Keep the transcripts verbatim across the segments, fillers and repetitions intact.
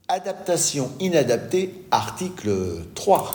Adaptation inadaptée, article trois.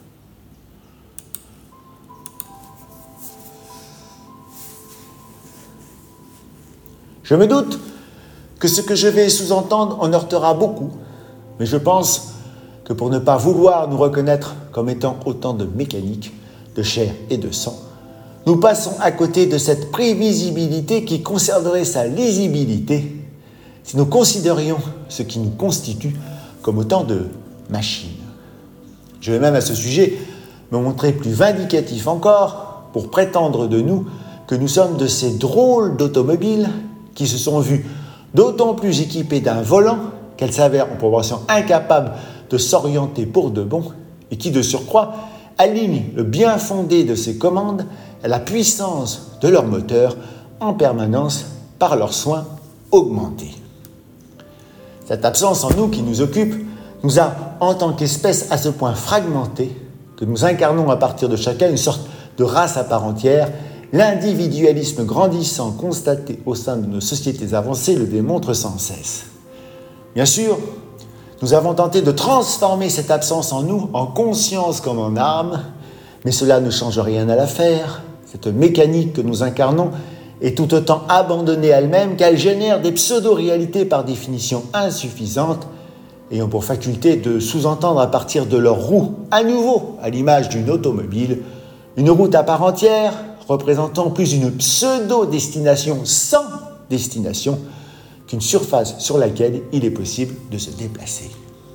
Je me doute que ce que je vais sous-entendre en heurtera beaucoup, mais je pense que pour ne pas vouloir nous reconnaître comme étant autant de mécanique, de chair et de sang, nous passons à côté de cette prévisibilité qui conserverait sa lisibilité si nous considérions ce qui nous constitue comme autant de machines. Je vais même à ce sujet me montrer plus vindicatif encore pour prétendre de nous que nous sommes de ces drôles d'automobiles qui se sont vus d'autant plus équipés d'un volant qu'elles s'avèrent en proportion incapables de s'orienter pour de bon et qui, de surcroît, alignent le bien fondé de ces commandes à la puissance de leur moteur en permanence par leurs soins augmentés. Cette absence en nous qui nous occupe nous a, en tant qu'espèce, à ce point fragmentée que nous incarnons à partir de chacun une sorte de race à part entière. L'individualisme grandissant constaté au sein de nos sociétés avancées le démontre sans cesse. Bien sûr, nous avons tenté de transformer cette absence en nous en conscience comme en âme, mais cela ne change rien à l'affaire. Cette mécanique que nous incarnons est tout autant abandonnée elle-même qu'elle génère des pseudo-réalités par définition insuffisantes, ayant pour faculté de sous-entendre à partir de leur roue, à nouveau à l'image d'une automobile, une route à part entière, représentant plus une pseudo-destination sans destination qu'une surface sur laquelle il est possible de se déplacer.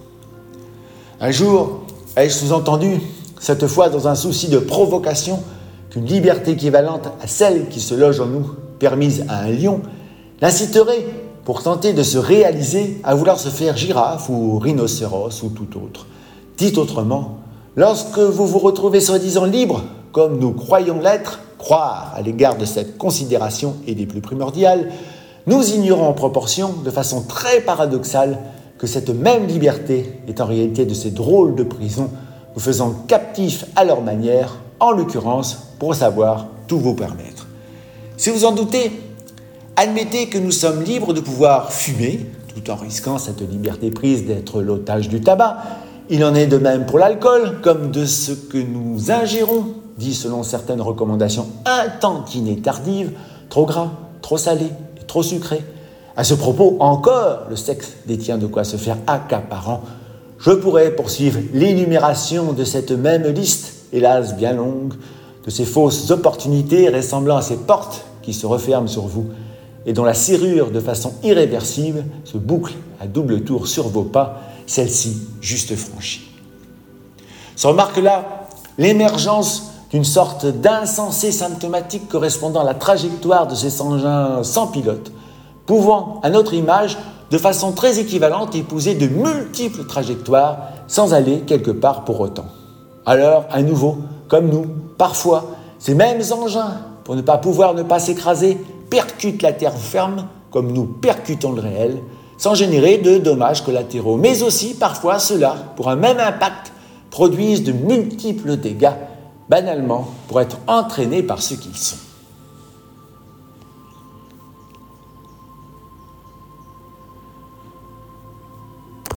Un jour, ai-je sous-entendu, cette fois dans un souci de provocation, qu'une liberté équivalente à celle qui se loge en nous, permise à un lion, l'inciterait, pour tenter de se réaliser, à vouloir se faire girafe ou rhinocéros ou tout autre. Dit autrement, lorsque vous vous retrouvez soi-disant libre, comme nous croyons l'être, croire à l'égard de cette considération est des plus primordiales, nous ignorons en proportion, de façon très paradoxale, que cette même liberté est en réalité de ces drôles de prisons, nous faisant captifs à leur manière, en l'occurrence pour savoir tout vous permettre. Si vous en doutez, admettez que nous sommes libres de pouvoir fumer, tout en risquant cette liberté prise d'être l'otage du tabac. Il en est de même pour l'alcool, comme de ce que nous ingérons, dit selon certaines recommandations un tantinet tardives, trop gras, trop salé et trop sucré. À ce propos, encore, le sexe détient de quoi se faire accaparant. Je pourrais poursuivre l'énumération de cette même liste, hélas bien longue, de ces fausses opportunités ressemblant à ces portes qui se referment sur vous et dont la serrure, de façon irréversible, se boucle à double tour sur vos pas, celle-ci juste franchie. Se remarque là l'émergence d'une sorte d'insensé symptomatique correspondant à la trajectoire de ces engins sans pilote, pouvant, à notre image, de façon très équivalente, épouser de multiples trajectoires sans aller quelque part pour autant. Alors, à nouveau, comme nous, parfois, ces mêmes engins, pour ne pas pouvoir ne pas s'écraser, percutent la terre ferme, comme nous percutons le réel, sans générer de dommages collatéraux. Mais aussi, parfois, ceux-là, pour un même impact, produisent de multiples dégâts, banalement, pour être entraînés par ce qu'ils sont.